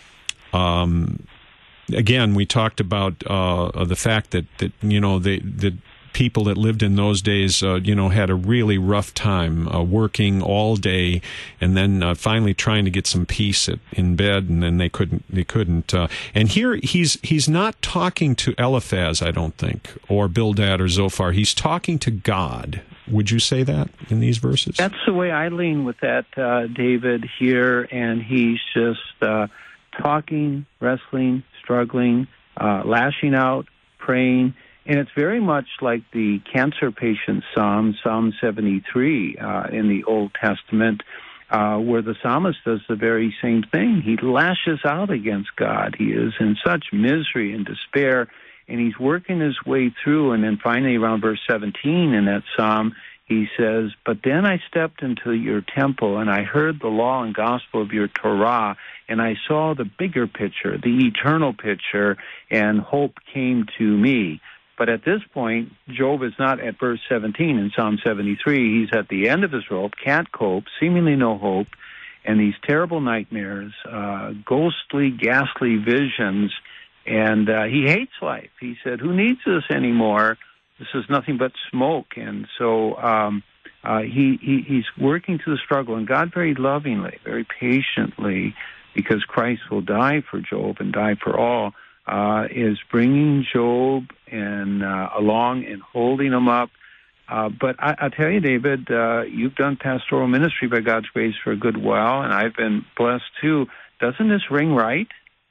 Um... Again, we talked about uh, the fact that, that you know the the people that lived in those days, uh, you know, had a really rough time uh, working all day, and then uh, finally trying to get some peace at, in bed, and then they couldn't. They couldn't. Uh, and here he's he's not talking to Eliphaz, I don't think, or Bildad or Zophar. He's talking to God. Would you say that in these verses? That's the way I lean with that, uh, David. Here, and he's just uh, talking, wrestling, struggling, uh, lashing out, praying, and it's very much like the cancer patient psalm, Psalm seventy-three uh, in the Old Testament, uh, where the psalmist does the very same thing. He lashes out against God. He is in such misery and despair, and he's working his way through, and then finally around verse seventeen in that psalm, He says, but then I stepped into your temple and I heard the law and gospel of your Torah, and I saw the bigger picture, the eternal picture, and hope came to me. But at this point, Job is not at verse seventeen in Psalm seventy-three. He's at the end of his rope, can't cope, seemingly no hope, and these terrible nightmares, uh, ghostly, ghastly visions, and uh, he hates life. He said, who needs this anymore? This is nothing but smoke. And so um, uh, he, he he's working through the struggle, and God very lovingly, very patiently, because Christ will die for Job and die for all, uh, is bringing Job and uh, along and holding him up. Uh, but I, I tell you, David, uh, you've done pastoral ministry by God's grace for a good while, and I've been blessed too. Doesn't this ring right?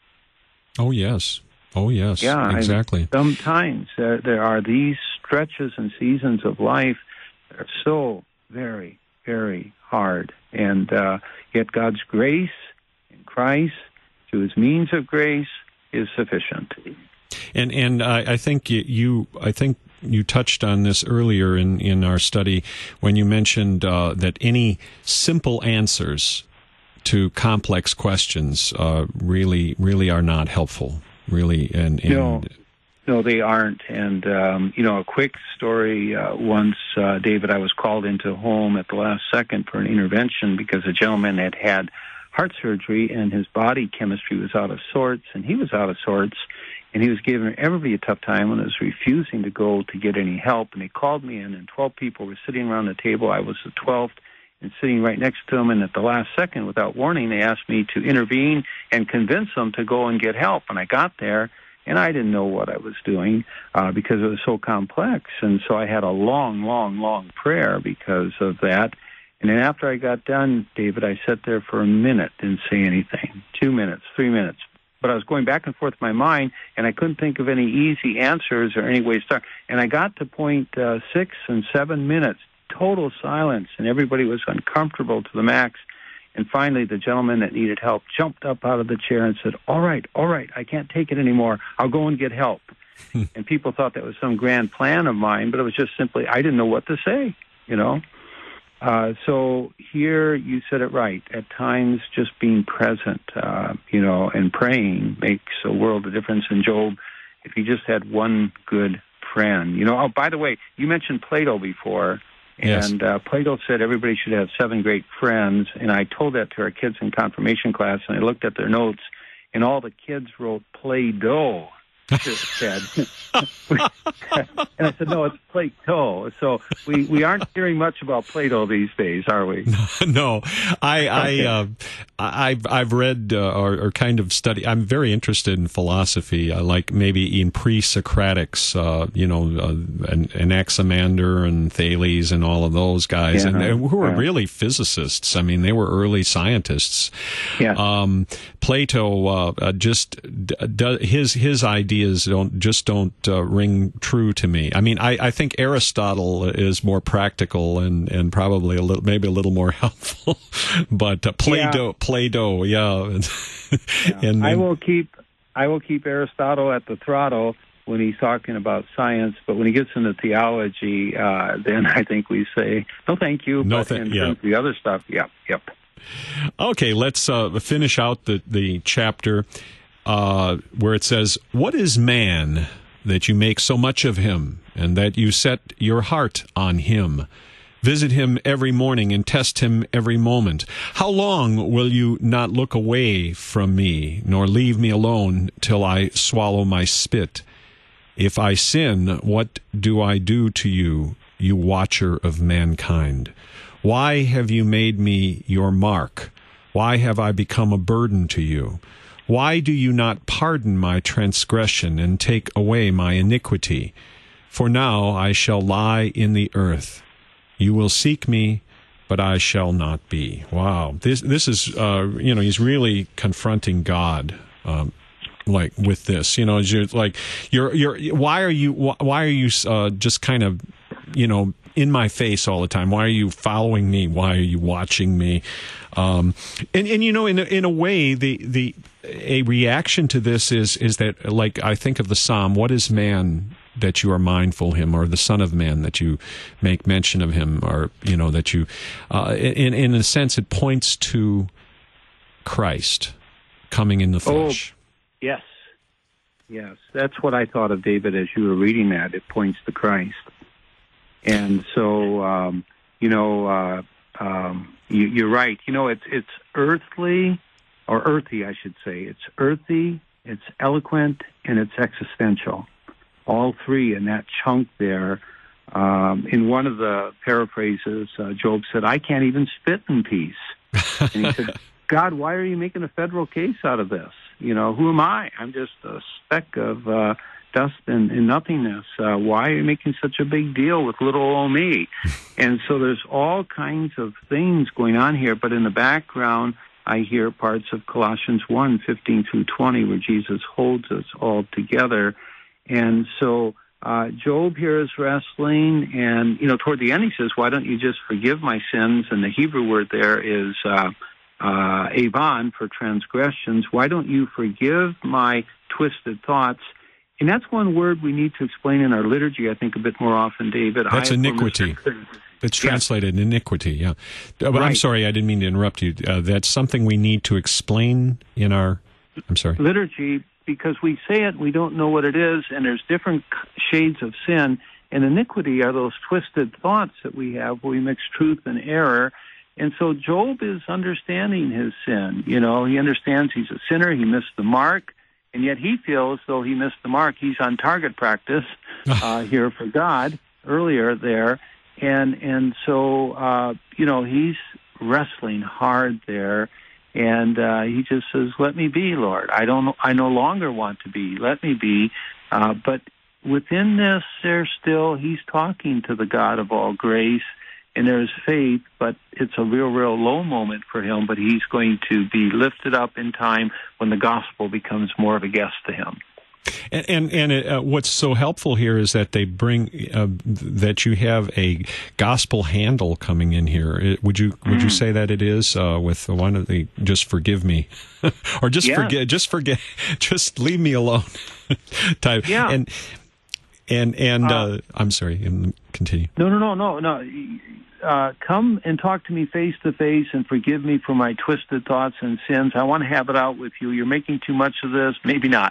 Oh, yes. Oh, yes, yeah, exactly. I, sometimes there, there are these stretches and seasons of life that are so very, very hard. And uh, yet God's grace in Christ, through his means of grace, is sufficient. And and I, I think you I think you touched on this earlier in, in our study when you mentioned uh, that any simple answers to complex questions uh, really really are not helpful. Really, and, and no, no, they aren't. And um, you know, a quick story. Uh, once, uh, David, I was called into home at the last second for an intervention because a gentleman had had heart surgery and his body chemistry was out of sorts, and he was out of sorts, and he was giving everybody a tough time and was refusing to go to get any help. And he called me in, and twelve people were sitting around the table. I was the twelfth. And sitting right next to him, and at the last second, without warning, they asked me to intervene and convince them to go and get help. And I got there, and I didn't know what I was doing uh, because it was so complex. And so I had a long, long, long prayer because of that. And then after I got done, David, I sat there for a minute, didn't say anything, two minutes, three minutes. But I was going back and forth in my mind, and I couldn't think of any easy answers or any way to start. And I got to point uh, six and seven minutes. Total silence, and everybody was uncomfortable to the max. And finally, the gentleman that needed help jumped up out of the chair and said, all right, all right, I can't take it anymore. I'll go and get help. And people thought that was some grand plan of mine, but it was just simply, I didn't know what to say, you know. Uh, so here you said it right. At times, just being present, uh, you know, and praying makes a world of difference. In Job, if he just had one good friend, you know. Oh, by the way, you mentioned Plato before. Yes. And uh, Plato said everybody should have seven great friends, and I told that to our kids in confirmation class, and I looked at their notes, and all the kids wrote Play-Doh. Said. And I said, no, it's Plato. So we, we aren't hearing much about Plato these days, are we? No, I, I, Okay. uh, I've, I've read uh, or, or kind of study. I'm very interested in philosophy, uh, like maybe in pre-Socratics, uh, you know, uh, an, Anaximander and Thales and all of those guys, Yeah, and, and who were yeah. really physicists. I mean, they were early scientists. Yeah. Um, Plato uh, uh, just d- d- his his ideas don't just don't uh, ring true to me. I mean, I, I think Aristotle is more practical and, and probably a little maybe a little more helpful, but uh, Plato, Yeah. Plato, yeah. Yeah. and I then- will keep I will keep Aristotle at the throttle when he's talking about science, but when he gets into theology, uh, then I think we say no, thank you. No but tha- in yeah. terms of the other stuff, yep, yep. Okay, let's uh, finish out the, the chapter uh, where it says, "What is man that you make so much of him, and that you set your heart on him? Visit him every morning and test him every moment. How long will you not look away from me, nor leave me alone till I swallow my spit? If I sin, what do I do to you, you watcher of mankind? Why have you made me your mark? Why have I become a burden to you? Why do you not pardon my transgression and take away my iniquity? For now I shall lie in the earth. You will seek me, but I shall not be." Wow, this this is uh, you know he's really confronting God, um, like with this. You know, you're like you're you're why are you why are you uh, just kind of you know in my face all the time? Why are you following me? Why are you watching me? Um, and, and, you know, in a, in a way, the, the, a reaction to this is, is that, like, I think of the Psalm, what is man that you are mindful of him, or the Son of Man, that you make mention of him, or, you know, that you, uh, in, in a sense, it points to Christ coming in the flesh. Oh, yes. Yes. That's what I thought of, David, as you were reading that. It points to Christ. And so, um, you know, uh, um, you, you're right. You know, it's, it's earthly, or earthy, I should say. It's earthy, it's eloquent, and it's existential. All three in that chunk there. Um, in one of the paraphrases, uh, Job said, I can't even spit in peace. And he said, God, why are you making a federal case out of this? You know, who am I? I'm just a speck of uh, dust and, and nothingness. Uh, why are you making such a big deal with little old me? And so there's all kinds of things going on here, but in the background, I hear parts of Colossians one, fifteen through twenty, where Jesus holds us all together. And so uh, Job here is wrestling, and, you know, toward the end he says, why don't you just forgive my sins? And the Hebrew word there is uh, uh, avon, for transgressions. Why don't you forgive my twisted thoughts? And that's one word we need to explain in our liturgy, I think, a bit more often, David. That's I iniquity. It's translated yes. iniquity, yeah. But right. I'm sorry, I didn't mean to interrupt you. Uh, that's something we need to explain in our, I'm sorry. Liturgy, because we say it, we don't know what it is, and there's different shades of sin. And iniquity are those twisted thoughts that we have where we mix truth and error. And so Job is understanding his sin. You know, he understands he's a sinner, he missed the mark, and yet he feels, though he missed the mark, he's on target practice uh, here for God earlier there. And and so, uh, you know, he's wrestling hard there. And uh, he just says, let me be, Lord. I don't. I no longer want to be. Let me be. Uh, but within this, there's still, he's talking to the God of all grace, and there's faith, but it's a real, real low moment for him. But he's going to be lifted up in time when the gospel becomes more of a guest to him. And and, and uh, what's so helpful here is that they bring uh, that you have a gospel handle coming in here. It, would you would you say that it is uh, with one of the just forgive me, or just yeah. forget, just forget, just leave me alone type. Yeah. And and and uh, uh, I'm sorry. Continue. No, no, no, no, no. Uh, come and talk to me face to face and forgive me for my twisted thoughts and sins. I want to have it out with you. You're making too much of this. Maybe not.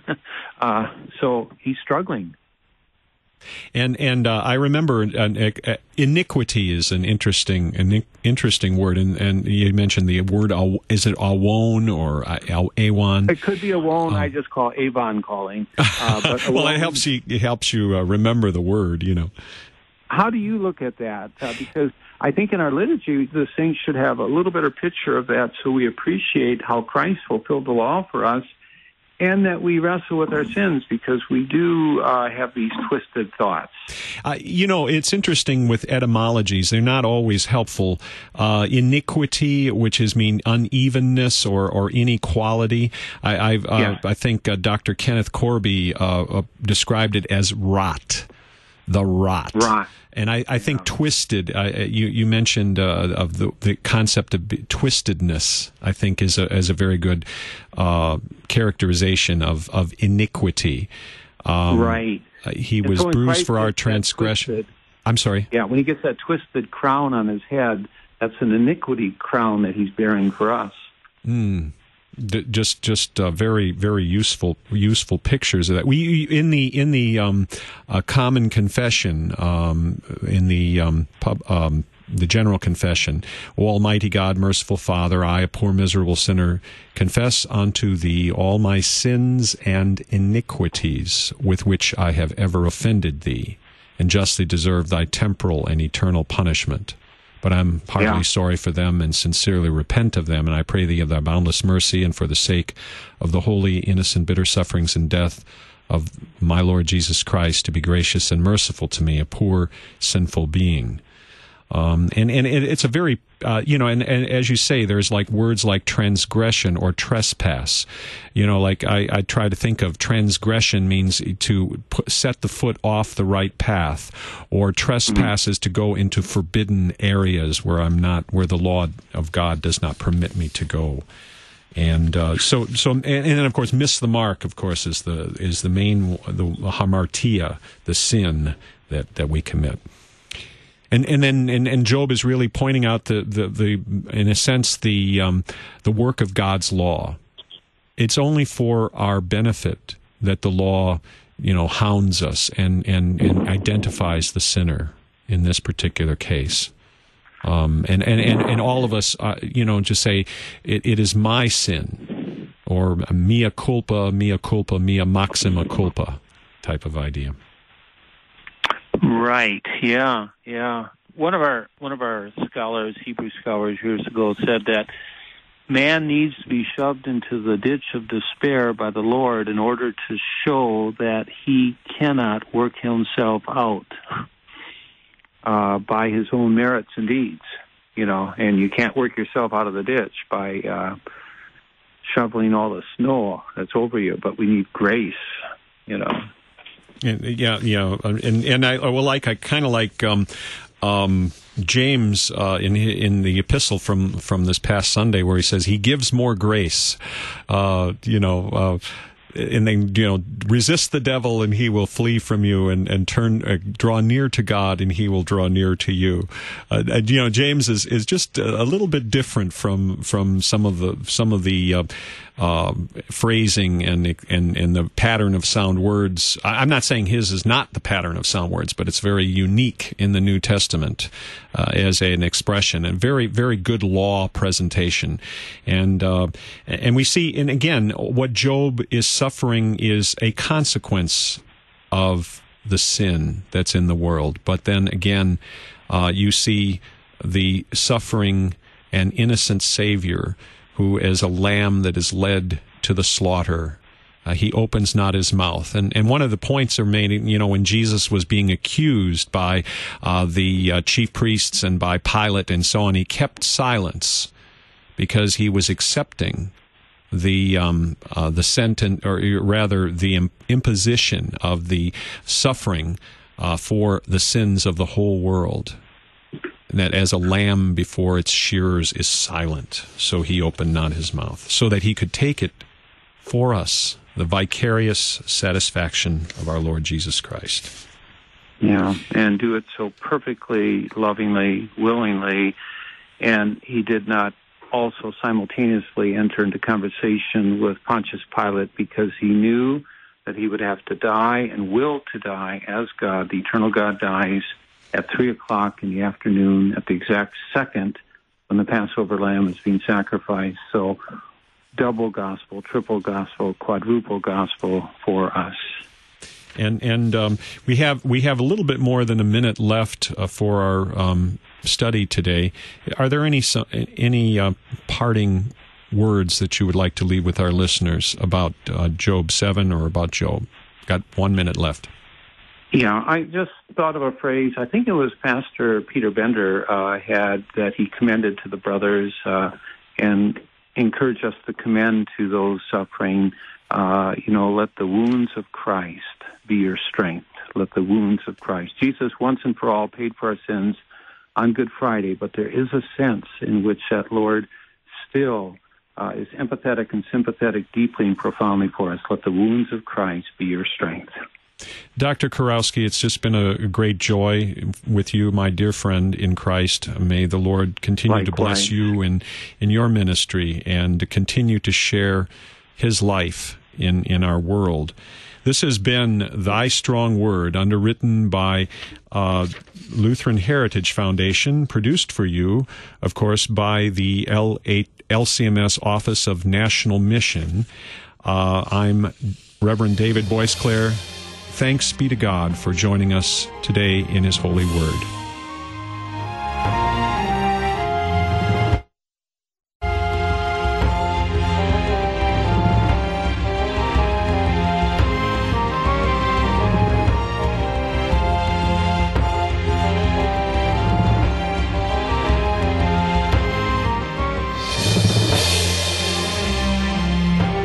uh, so he's struggling. And and uh, I remember uh, uh, iniquity is an interesting an interesting word, and, and you mentioned the word uh, is it awon or uh, awan? It could be awon. Uh, I just call avon calling. Uh, but well, it helps you it helps you uh, remember the word, you know. How do you look at that? Uh, because I think in our liturgy, the saints should have a little better picture of that, so we appreciate how Christ fulfilled the law for us, and that we wrestle with our sins, because we do uh, have these twisted thoughts. Uh, you know, it's interesting with etymologies. They're not always helpful. Uh, iniquity, which is mean unevenness or, or inequality. I, I've, uh, yeah. I think uh, Doctor Kenneth Corby uh, uh, described it as rot. The rot. Rot. And I, I think yeah. twisted, uh, you, you mentioned uh, of the, the concept of twistedness, I think is a, is a very good uh, characterization of, of iniquity. Um, right. Uh, he and was so bruised Christ for our transgression. Twisted, I'm sorry? Yeah, when he gets that twisted crown on his head, that's an iniquity crown that he's bearing for us. Mm. D- just, just uh, very, very useful, useful pictures of that. We in the in the um, uh, common confession, um, in the um, pub, um, the general confession. O Almighty God, merciful Father, I, a poor miserable sinner, confess unto Thee all my sins and iniquities with which I have ever offended Thee, and justly deserve Thy temporal and eternal punishment. But I'm heartily yeah. sorry for them and sincerely repent of them, and I pray Thee of Thy boundless mercy, and for the sake of the holy, innocent, bitter sufferings and death of my Lord Jesus Christ, to be gracious and merciful to me, a poor, sinful being. Um, and, and it, it's a very, uh, you know, and, and as you say, there's like words like transgression or trespass. You know, like I, I try to think of transgression means to put, set the foot off the right path, or trespass is to go into forbidden areas where I'm not, where the law of God does not permit me to go. And uh, so, so, and, and then of course, miss the mark. Of course, is the is the main the hamartia, the sin that, that we commit. And and then and, and Job is really pointing out the, the, the in a sense the um, the work of God's law. It's only for our benefit that the law, you know, hounds us and, and, and identifies the sinner in this particular case. Um, and, and, and, and all of us, uh, you know, just say, it, it is my sin, or mea culpa, mea culpa, mea maxima culpa type of idea. Right, yeah, yeah. One of our one of our scholars, Hebrew scholars years ago, said that man needs to be shoved into the ditch of despair by the Lord in order to show that he cannot work himself out uh, by his own merits and deeds, you know, and you can't work yourself out of the ditch by uh, shoveling all the snow that's over you, but we need grace, you know. And, yeah, yeah, and and I well, like I kind of like um, um, James uh, in in the epistle from from this past Sunday, where he says he gives more grace, uh, you know. Uh, And then, you know, resist the devil and he will flee from you, and, and turn, uh, draw near to God and he will draw near to you. Uh, and, you know, James is, is just a, a little bit different from, from some of the, some of the, uh, uh, phrasing and, and, and the pattern of sound words. I'm not saying his is not the pattern of sound words, but it's very unique in the New Testament, uh, as a, an expression, and very, very good law presentation. And, uh, and we see, and again, what Job is suffering is a consequence of the sin that's in the world. But then again, uh, you see the suffering and innocent Savior, who as a lamb that is led to the slaughter, uh, he opens not his mouth. And and one of the points are made, you know, when Jesus was being accused by uh, the uh, chief priests and by Pilate and so on, he kept silence because he was accepting the um, uh, the sentence, or rather the imposition of the suffering uh, for the sins of the whole world. And that as a lamb before its shearers is silent, so he opened not his mouth, so that he could take it for us, the vicarious satisfaction of our Lord Jesus Christ. Yeah, and do it so perfectly, lovingly, willingly, and he did not also simultaneously enter into conversation with Pontius Pilate, because he knew that he would have to die and will to die as God. The eternal God dies at three o'clock in the afternoon at the exact second when the Passover lamb is being sacrificed. So double gospel, triple gospel, quadruple gospel for us. And and um, we have we have a little bit more than a minute left uh, for our um, study today. Are there any any uh, parting words that you would like to leave with our listeners about uh, Job seven or about Job? Got one minute left. Yeah, I just thought of a phrase. I think it was Pastor Peter Bender uh, had that he commended to the brothers uh, and encouraged us to commend to those suffering. Uh, you know, let the wounds of Christ be your strength. Let the wounds of Christ. Jesus once and for all paid for our sins on Good Friday, but there is a sense in which that Lord still uh, is empathetic and sympathetic deeply and profoundly for us. Let the wounds of Christ be your strength. Doctor Kurowski, it's just been a great joy with you, my dear friend in Christ. May the Lord continue Likewise. to bless you in, in your ministry and to continue to share his life in, in our world. This has been Thy Strong Word, underwritten by uh, Lutheran Heritage Foundation, produced for you, of course, by the L eight L C M S Office of National Mission. Uh, I'm Reverend David Boisclair. Thanks be to God for joining us today in His holy word.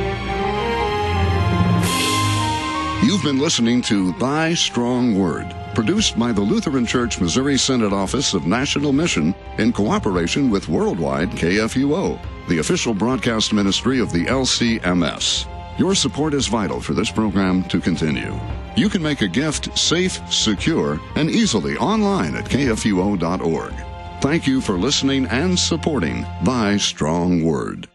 You've been listening to Thy Strong Word, Produced by the Lutheran Church Missouri Synod Office of National Mission in cooperation with Worldwide K F U O, the official broadcast ministry of the L C M S. Your support is vital for this program to continue. You can make a gift safe, secure, and easily online at K F U O dot org. Thank you for listening and supporting Thy Strong Word.